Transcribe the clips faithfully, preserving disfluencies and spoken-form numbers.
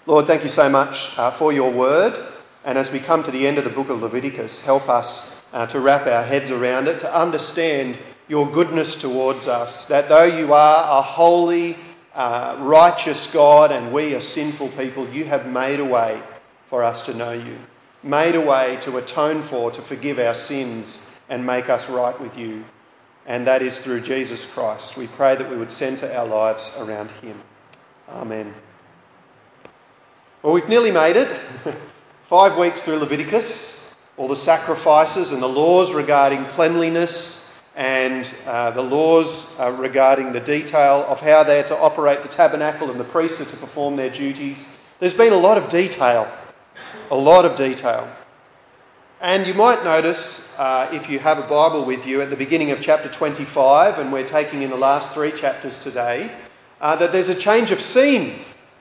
Lord, thank you so much uh, for your word. And as we come to the end of the book of Leviticus, help us uh, to wrap our heads around it, to understand your goodness towards us, that though you are a holy, uh, righteous God and we are sinful people, you have made a way for us to know you, made a way to atone for, to forgive our sins and make us right with you. And that is through Jesus Christ. We pray that we would centre our lives around him. Amen. Well, we've nearly made it. Five weeks through Leviticus, all the sacrifices and the laws regarding cleanliness and uh, the laws uh, regarding the detail of how they're to operate the tabernacle and the priests are to perform their duties. There's been a lot of detail, a lot of detail. And you might notice, uh, if you have a Bible with you, at the beginning of chapter twenty-five, and we're taking in the last three chapters today, uh, that there's a change of scene.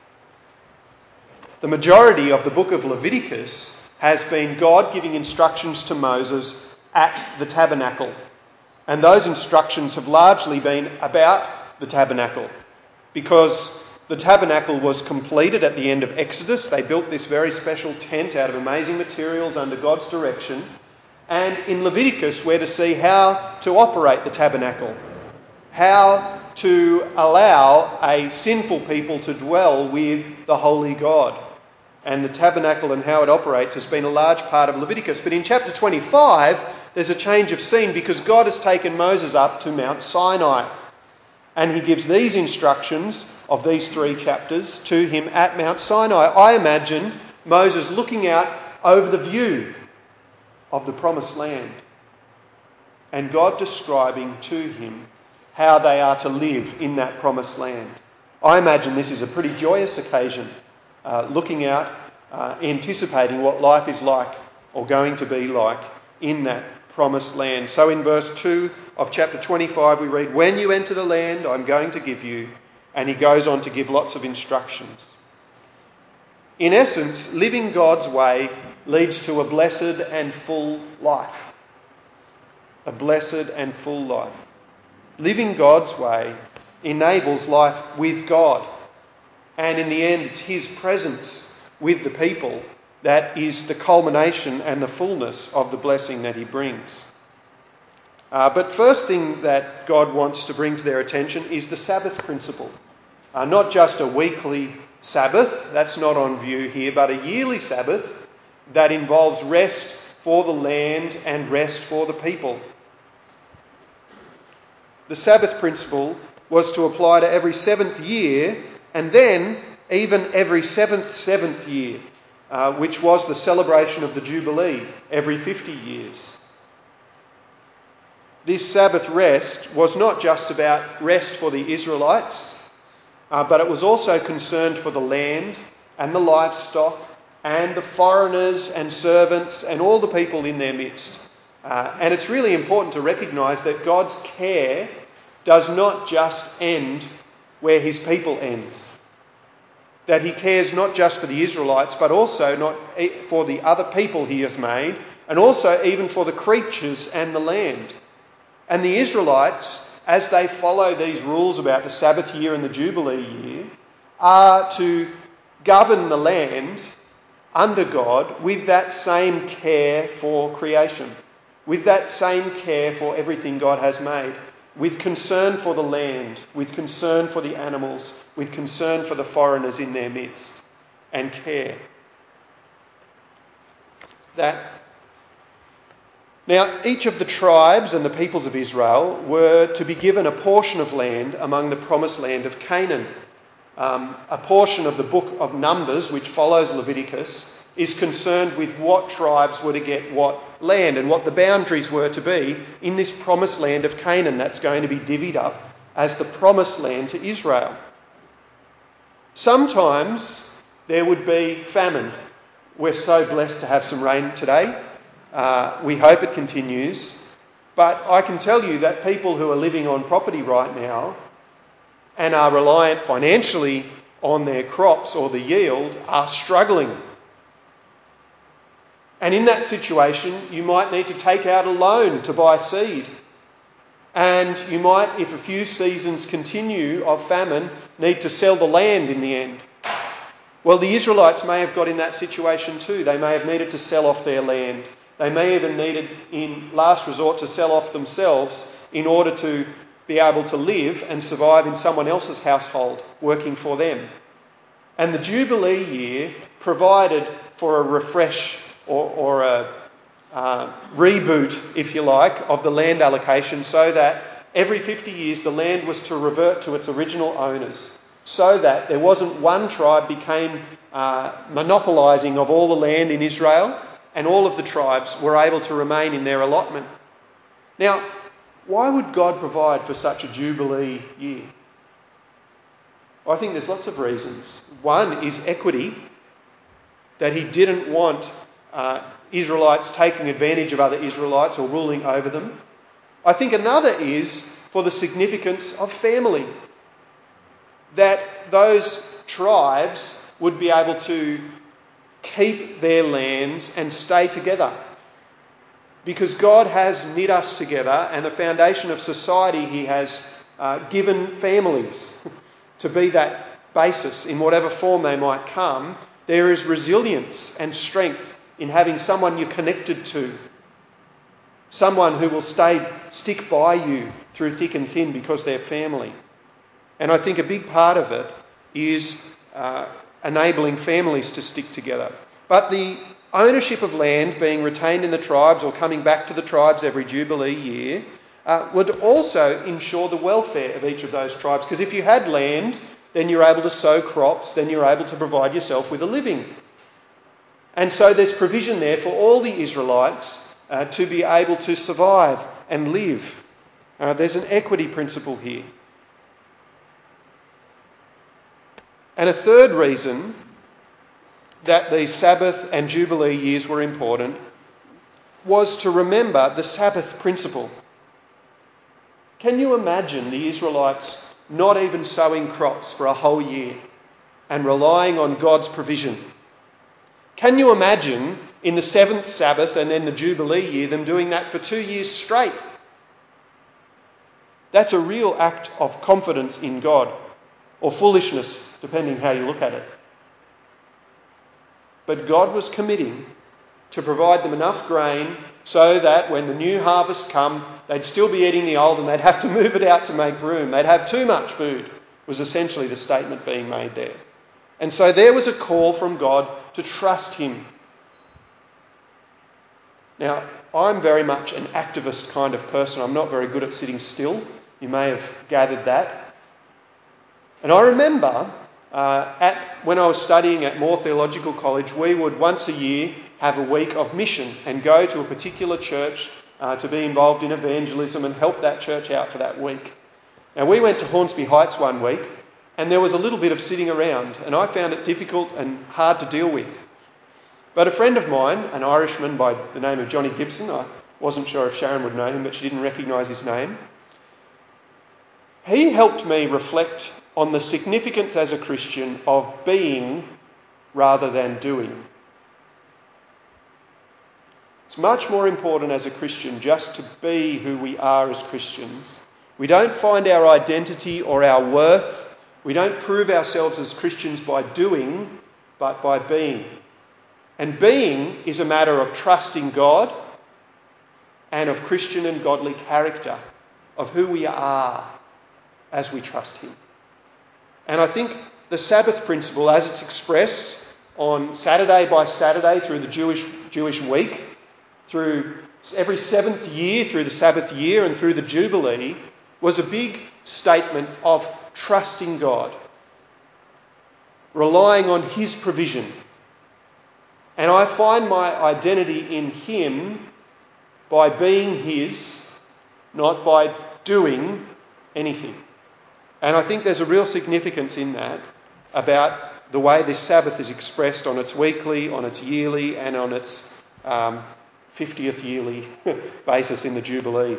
The majority of the book of Leviticus has been God giving instructions to Moses at the tabernacle. And those instructions have largely been about the tabernacle, because the tabernacle was completed at the end of Exodus. They built this very special tent out of amazing materials under God's direction. And in Leviticus, we're to see how to operate the tabernacle, how to allow a sinful people to dwell with the holy God. And the tabernacle and how it operates has been a large part of Leviticus. But in chapter twenty-five, there's a change of scene because God has taken Moses up to Mount Sinai. And he gives these instructions of these three chapters to him at Mount Sinai. I imagine Moses looking out over the view of the promised land and God describing to him how they are to live in that promised land. I imagine this is a pretty joyous occasion, uh, looking out, uh, anticipating what life is like or going to be like in that promised land. So in verse two of chapter twenty-five we read, "When you enter the land I'm going to give you," and he goes on to give lots of instructions. In essence, living God's way leads to a blessed and full life. A blessed and full life. Living God's way enables life with God. And in the end, it's his presence with the people that is the culmination and the fullness of the blessing that he brings. Uh, but first thing that God wants to bring to their attention is the Sabbath principle. Uh, not just a weekly Sabbath, that's not on view here, but a yearly Sabbath that involves rest for the land and rest for the people. The Sabbath principle was to apply to every seventh year and then even every seventh seventh year, uh, which was the celebration of the Jubilee every fifty years. This Sabbath rest was not just about rest for the Israelites, uh, but it was also concerned for the land and the livestock and the foreigners and servants and all the people in their midst. Uh, and it's really important to recognise that God's care does not just end where his people ends. That he cares not just for the Israelites, but also not for the other people he has made, and also even for the creatures and the land. And the Israelites, as they follow these rules about the Sabbath year and the Jubilee year, are to govern the land under God with that same care for creation, with that same care for everything God has made, with concern for the land, with concern for the animals, with concern for the foreigners in their midst, and care. That Now, each of the tribes and the peoples of Israel were to be given a portion of land among the promised land of Canaan. Um, a portion of the book of Numbers, which follows Leviticus, is concerned with what tribes were to get what land and what the boundaries were to be in this promised land of Canaan that's going to be divvied up as the promised land to Israel. Sometimes there would be famine. We're so blessed to have some rain today. Uh, we hope it continues. But I can tell you that people who are living on property right now and are reliant financially on their crops or the yield are struggling. And in that situation, you might need to take out a loan to buy seed. And you might, if a few seasons continue of famine, need to sell the land in the end. Well, the Israelites may have got in that situation too. They may have needed to sell off their land. They may even needed, in last resort, to sell off themselves in order to be able to live and survive in someone else's household, working for them. And the Jubilee year provided for a refresh or, or a uh, reboot, if you like, of the land allocation, so that every fifty years the land was to revert to its original owners, so that there wasn't one tribe became uh, monopolising of all the land in Israel, and all of the tribes were able to remain in their allotment. Now, why would God provide for such a Jubilee year? I think there's lots of reasons. One is equity, that he didn't want uh, Israelites taking advantage of other Israelites or ruling over them. I think another is for the significance of family, that those tribes would be able to keep their lands and stay together. Because God has knit us together, and the foundation of society he has uh, given families to be that basis in whatever form they might come. There is resilience and strength in having someone you're connected to, someone who will stay stick by you through thick and thin because they're family. And I think a big part of it is uh, enabling families to stick together. But the ownership of land being retained in the tribes or coming back to the tribes every Jubilee year uh, would also ensure the welfare of each of those tribes. Because if you had land, then you're able to sow crops, then you're able to provide yourself with a living. And so there's provision there for all the Israelites uh, to be able to survive and live. Uh, there's an equity principle here. And a third reason that the Sabbath and Jubilee years were important was to remember the Sabbath principle. Can you imagine the Israelites not even sowing crops for a whole year and relying on God's provision? Can you imagine in the seventh Sabbath and then the Jubilee year them doing that for two years straight? That's a real act of confidence in God, or foolishness, depending how you look at it. But God was committing to provide them enough grain so that when the new harvest come, they'd still be eating the old and they'd have to move it out to make room. They'd have too much food, was essentially the statement being made there. And so there was a call from God to trust him. Now, I'm very much an activist kind of person. I'm not very good at sitting still. You may have gathered that. And I remember uh, at, when I was studying at Moore Theological College, we would once a year have a week of mission and go to a particular church uh, to be involved in evangelism and help that church out for that week. Now, we went to Hornsby Heights one week, and there was a little bit of sitting around, and I found it difficult and hard to deal with. But a friend of mine, an Irishman by the name of Johnny Gibson, I wasn't sure if Sharon would know him, but she didn't recognise his name. He helped me reflect on the significance as a Christian of being rather than doing. It's much more important as a Christian just to be who we are as Christians. We don't find our identity or our worth. We don't prove ourselves as Christians by doing, but by being. And being is a matter of trusting God and of Christian and godly character, of who we are as we trust him. And I think the Sabbath principle, as it's expressed on Saturday by Saturday through the Jewish Jewish week, through every seventh year, through the Sabbath year and through the Jubilee, was a big statement of trusting God, relying on his provision. And I find my identity in him by being his, not by doing anything. And I think there's a real significance in that about the way this Sabbath is expressed on its weekly, on its yearly, and on its um, fiftieth yearly basis in the Jubilee.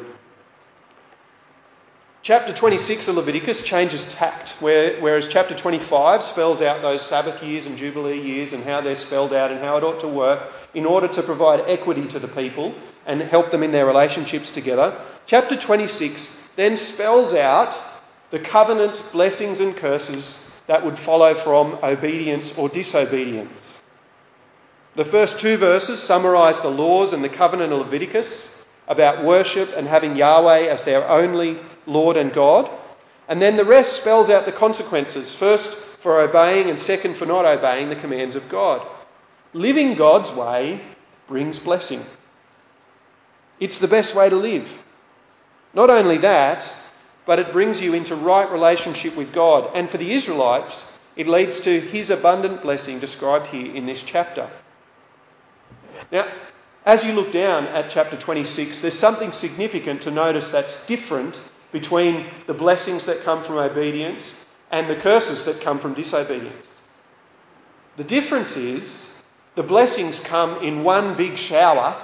Chapter twenty-six of Leviticus changes tact, where, whereas chapter twenty-five spells out those Sabbath years and Jubilee years and how they're spelled out and how it ought to work in order to provide equity to the people and help them in their relationships together. Chapter twenty-six then spells out the covenant blessings and curses that would follow from obedience or disobedience. The first two verses summarise the laws and the covenant of Leviticus about worship and having Yahweh as their only Lord and God. And then the rest spells out the consequences, first for obeying and second for not obeying the commands of God. Living God's way brings blessing. It's the best way to live. Not only that, but it brings you into right relationship with God. And for the Israelites, it leads to his abundant blessing described here in this chapter. Now, as you look down at chapter twenty-six, there's something significant to notice that's different between the blessings that come from obedience and the curses that come from disobedience. The difference is the blessings come in one big shower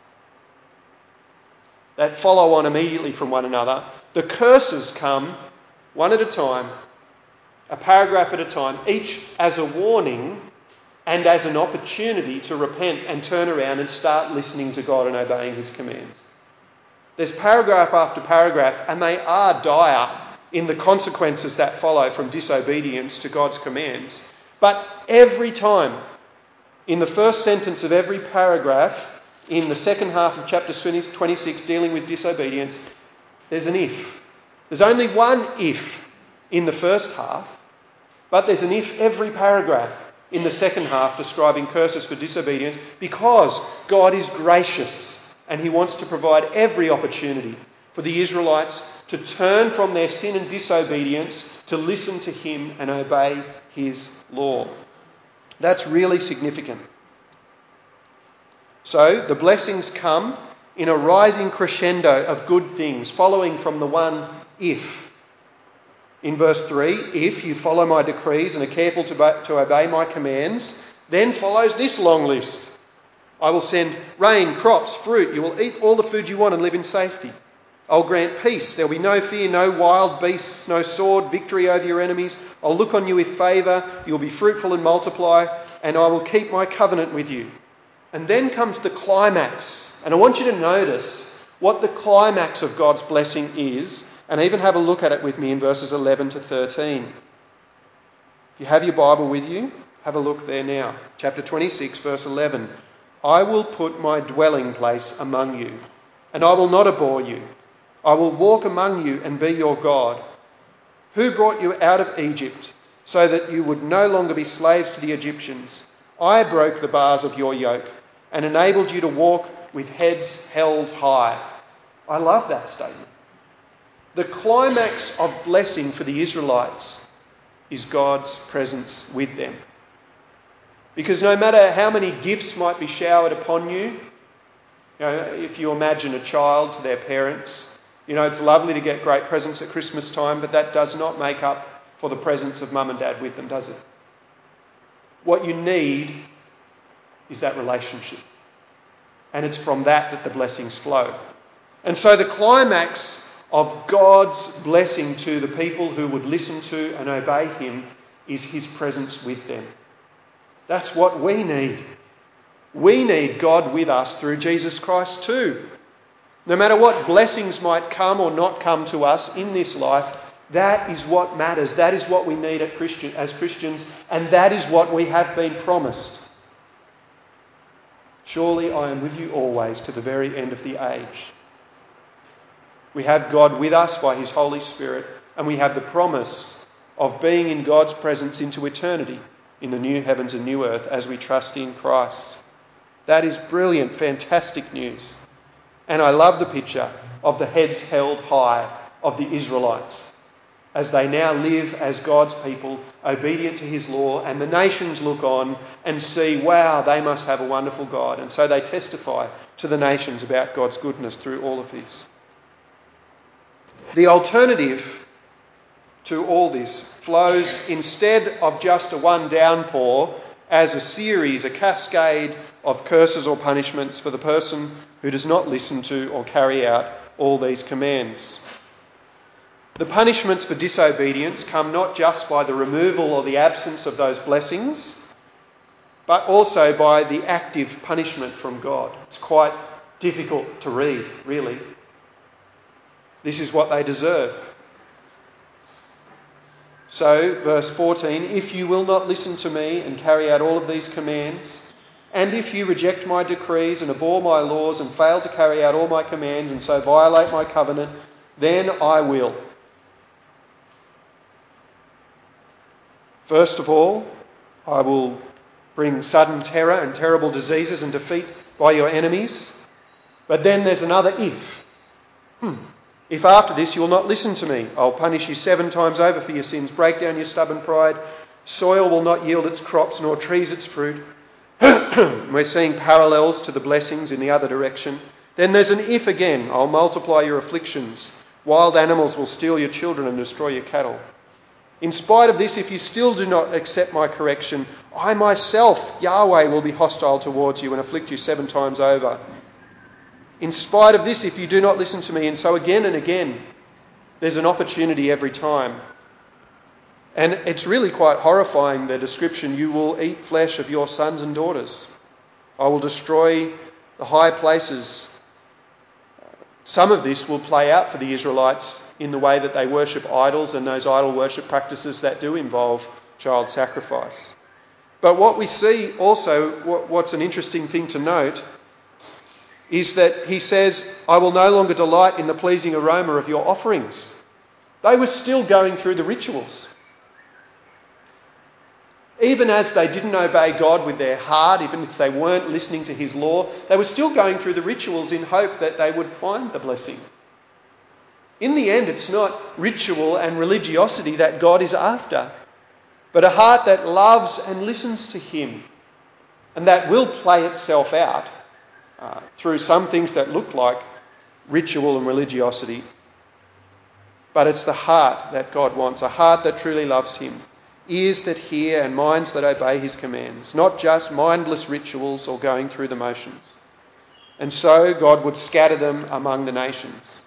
that follow on immediately from one another. The curses come one at a time, a paragraph at a time, each as a warning and as an opportunity to repent and turn around and start listening to God and obeying his commands. There's paragraph after paragraph, and they are dire in the consequences that follow from disobedience to God's commands. But every time, in the first sentence of every paragraph, in the second half of chapter twenty-six, dealing with disobedience, there's an if. There's only one if in the first half, but there's an if every paragraph in the second half describing curses for disobedience, because God is gracious and he wants to provide every opportunity for the Israelites to turn from their sin and disobedience to listen to him and obey his law. That's really significant. So the blessings come in a rising crescendo of good things, following from the one if. In verse three, if you follow my decrees and are careful to, to obey my commands, then follows this long list. I will send rain, crops, fruit. You will eat all the food you want and live in safety. I'll grant peace. There will be no fear, no wild beasts, no sword, victory over your enemies. I'll look on you with favour. You'll be fruitful and multiply, and I will keep my covenant with you. And then comes the climax. And I want you to notice what the climax of God's blessing is, and even have a look at it with me in verses eleven to thirteen. If you have your Bible with you, have a look there now. Chapter twenty-six, verse eleven. I will put my dwelling place among you, and I will not abhor you. I will walk among you and be your God. Who brought you out of Egypt so that you would no longer be slaves to the Egyptians? I broke the bars of your yoke and enabled you to walk with heads held high. I love that statement. The climax of blessing for the Israelites is God's presence with them. Because no matter how many gifts might be showered upon you, you know, if you imagine a child to their parents, you know, it's lovely to get great presents at Christmas time, but that does not make up for the presence of mum and dad with them, does it? What you need is that relationship. And it's from that that the blessings flow. And so the climax of God's blessing to the people who would listen to and obey him is his presence with them. That's what we need. We need God with us through Jesus Christ too. No matter what blessings might come or not come to us in this life, that is what matters. That is what we need at Christian, as Christians, and that is what we have been promised. Surely I am with you always to the very end of the age. We have God with us by his Holy Spirit, and we have the promise of being in God's presence into eternity in the new heavens and new earth as we trust in Christ. That is brilliant, fantastic news. And I love the picture of the heads held high of the Israelites as they now live as God's people, obedient to his law, and the nations look on and see, wow, they must have a wonderful God. And so they testify to the nations about God's goodness through all of this. The alternative to all this flows, instead of just a one downpour, as a series, a cascade of curses or punishments for the person who does not listen to or carry out all these commands. The punishments for disobedience come not just by the removal or the absence of those blessings, but also by the active punishment from God. It's quite difficult to read, really. This is what they deserve. So, verse fourteen, if you will not listen to me and carry out all of these commands, and if you reject my decrees and abhor my laws and fail to carry out all my commands and so violate my covenant, then I will. First of all, I will bring sudden terror and terrible diseases and defeat by your enemies. But then there's another if. Hmm. If after this you will not listen to me, I'll punish you seven times over for your sins, break down your stubborn pride. Soil will not yield its crops, nor trees its fruit. We're seeing parallels to the blessings in the other direction. Then there's an if again. I'll multiply your afflictions. Wild animals will steal your children and destroy your cattle. In spite of this, if you still do not accept my correction, I myself, Yahweh, will be hostile towards you and afflict you seven times over. In spite of this, if you do not listen to me, and so again and again, there's an opportunity every time. And it's really quite horrifying, the description, you will eat flesh of your sons and daughters. I will destroy the high places. Some of this will play out for the Israelites in the way that they worship idols and those idol worship practices that do involve child sacrifice. But what we see also, what's an interesting thing to note, is that he says, I will no longer delight in the pleasing aroma of your offerings. They were still going through the rituals. Even as they didn't obey God with their heart, even if they weren't listening to his law, they were still going through the rituals in hope that they would find the blessing. In the end, it's not ritual and religiosity that God is after, but a heart that loves and listens to him, and that will play itself out uh, through some things that look like ritual and religiosity. But it's the heart that God wants, a heart that truly loves him. Ears that hear and minds that obey his commands, not just mindless rituals or going through the motions. And so God would scatter them among the nations.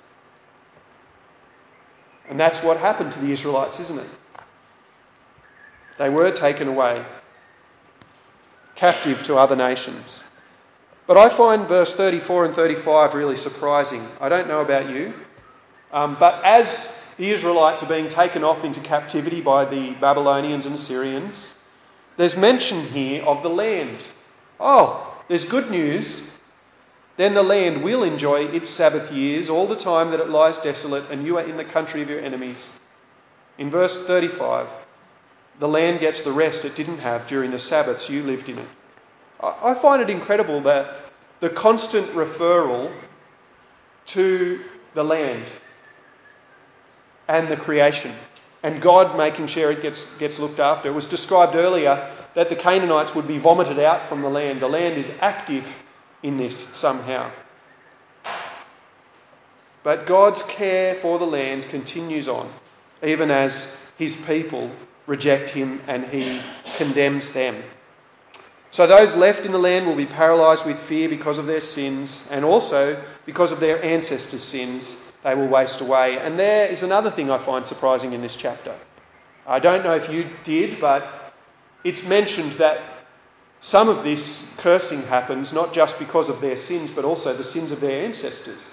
And that's what happened to the Israelites, isn't it? They were taken away, captive to other nations. But I find verse thirty-four and thirty-five really surprising. I don't know about you, um, but as the Israelites are being taken off into captivity by the Babylonians and Assyrians, there's mention here of the land. Oh, there's good news. Then the land will enjoy its Sabbath years all the time that it lies desolate and you are in the country of your enemies. In verse thirty-five, the land gets the rest it didn't have during the Sabbaths you lived in it. I find it incredible that the constant referral to the land and the creation, and God making sure it gets, gets looked after. It was described earlier that the Canaanites would be vomited out from the land. The land is active in this somehow. But God's care for the land continues on, even as his people reject him and he condemns them. So those left in the land will be paralysed with fear because of their sins, and also because of their ancestors' sins, they will waste away. And there is another thing I find surprising in this chapter. I don't know if you did, but it's mentioned that some of this cursing happens not just because of their sins, but also the sins of their ancestors.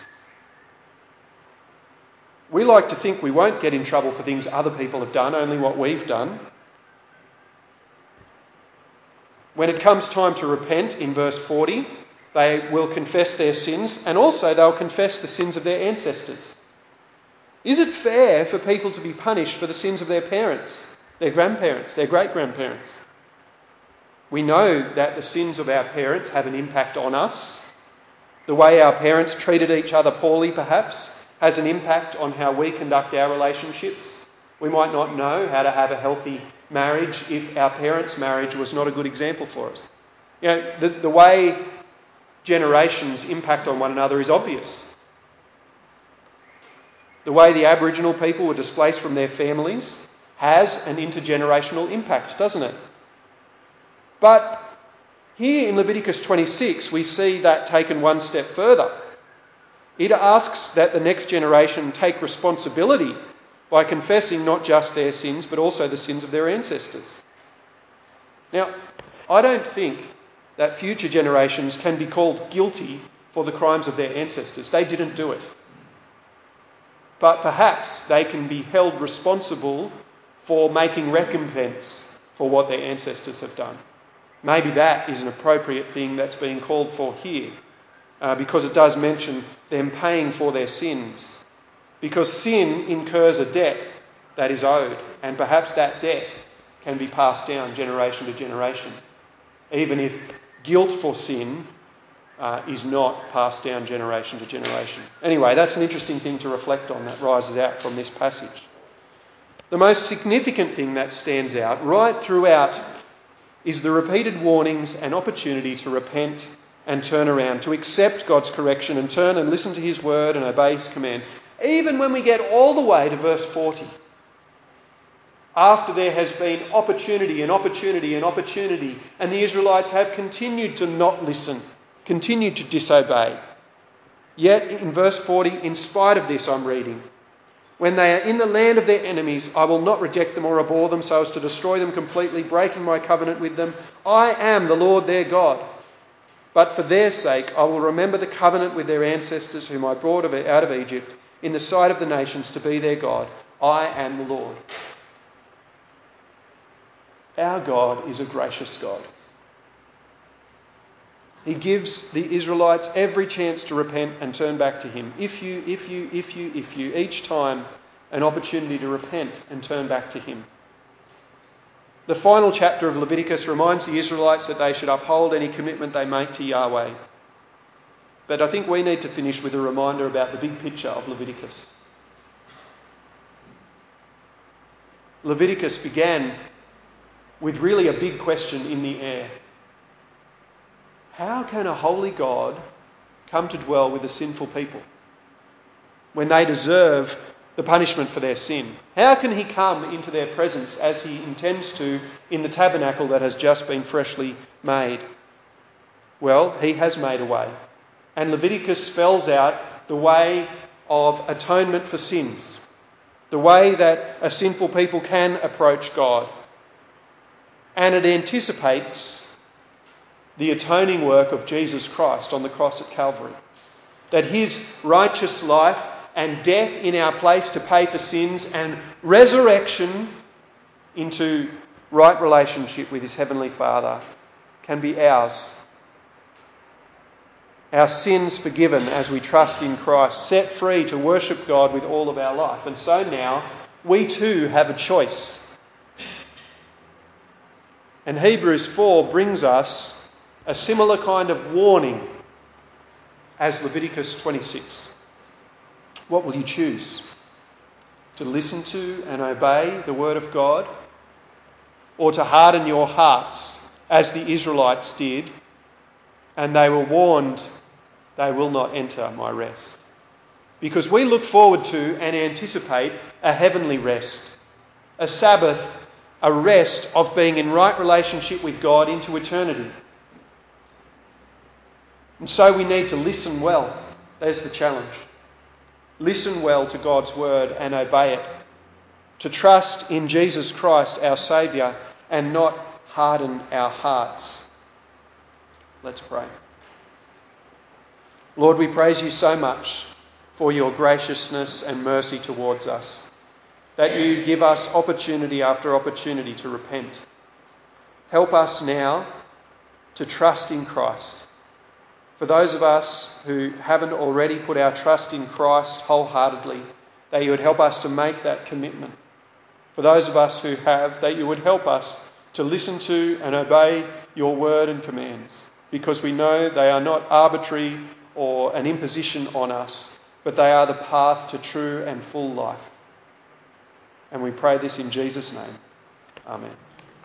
We like to think we won't get in trouble for things other people have done, only what we've done. When it comes time to repent, in verse forty, they will confess their sins, and also they'll confess the sins of their ancestors. Is it fair for people to be punished for the sins of their parents, their grandparents, their great-grandparents? We know that the sins of our parents have an impact on us. The way our parents treated each other poorly, perhaps, has an impact on how we conduct our relationships. We might not know how to have a healthy marriage if our parents' marriage was not a good example for us. You know, the, the way generations impact on one another is obvious. The way the Aboriginal people were displaced from their families has an intergenerational impact, doesn't it? But here in Leviticus twenty-six, we see that taken one step further. It asks that the next generation take responsibility by confessing not just their sins, but also the sins of their ancestors. Now, I don't think that future generations can be called guilty for the crimes of their ancestors. They didn't do it. But perhaps they can be held responsible for making recompense for what their ancestors have done. Maybe that is an appropriate thing that's being called for here, uh, because it does mention them paying for their sins. Because sin incurs a debt that is owed, and perhaps that debt can be passed down generation to generation, even if guilt for sin uh, is not passed down generation to generation. Anyway, that's an interesting thing to reflect on that rises out from this passage. The most significant thing that stands out right throughout is the repeated warnings and opportunity to repent and turn around, to accept God's correction and turn and listen to his word and obey his commands. Even when we get all the way to verse forty, after there has been opportunity and opportunity and opportunity, and the Israelites have continued to not listen, continued to disobey. Yet in verse forty, in spite of this, I'm reading, when they are in the land of their enemies, I will not reject them or abhor them so as to destroy them completely, breaking my covenant with them. I am the Lord their God. But for their sake, I will remember the covenant with their ancestors whom I brought out of Egypt in the sight of the nations to be their God. I am the Lord. Our God is a gracious God. He gives the Israelites every chance to repent and turn back to him. If you, if you, if you, if you, each time an opportunity to repent and turn back to him. The final chapter of Leviticus reminds the Israelites that they should uphold any commitment they make to Yahweh. But I think we need to finish with a reminder about the big picture of Leviticus. Leviticus began with really a big question in the air. How can a holy God come to dwell with a sinful people when they deserve the punishment for their sin? How can he come into their presence as he intends to in the tabernacle that has just been freshly made? Well, he has made a way. And Leviticus spells out the way of atonement for sins, the way that a sinful people can approach God. And it anticipates the atoning work of Jesus Christ on the cross at Calvary. That his righteous life and death in our place to pay for sins and resurrection into right relationship with his heavenly Father can be ours. Our sins forgiven as we trust in Christ, set free to worship God with all of our life. And so now we too have a choice. And Hebrews four brings us a similar kind of warning as Leviticus twenty-six. What will you choose? To listen to and obey the word of God, or to harden your hearts as the Israelites did, and they were warned they will not enter my rest? Because we look forward to and anticipate a heavenly rest, a Sabbath, a rest of being in right relationship with God into eternity. And so we need to listen well. There's the challenge. Listen well to God's word and obey it. To trust in Jesus Christ, our Saviour, and not harden our hearts. Let's pray. Lord, we praise you so much for your graciousness and mercy towards us, that you give us opportunity after opportunity to repent. Help us now to trust in Christ. For those of us who haven't already put our trust in Christ wholeheartedly, that you would help us to make that commitment. For those of us who have, that you would help us to listen to and obey your word and commands, because we know they are not arbitrary or an imposition on us, but they are the path to true and full life. And we pray this in Jesus' name. Amen.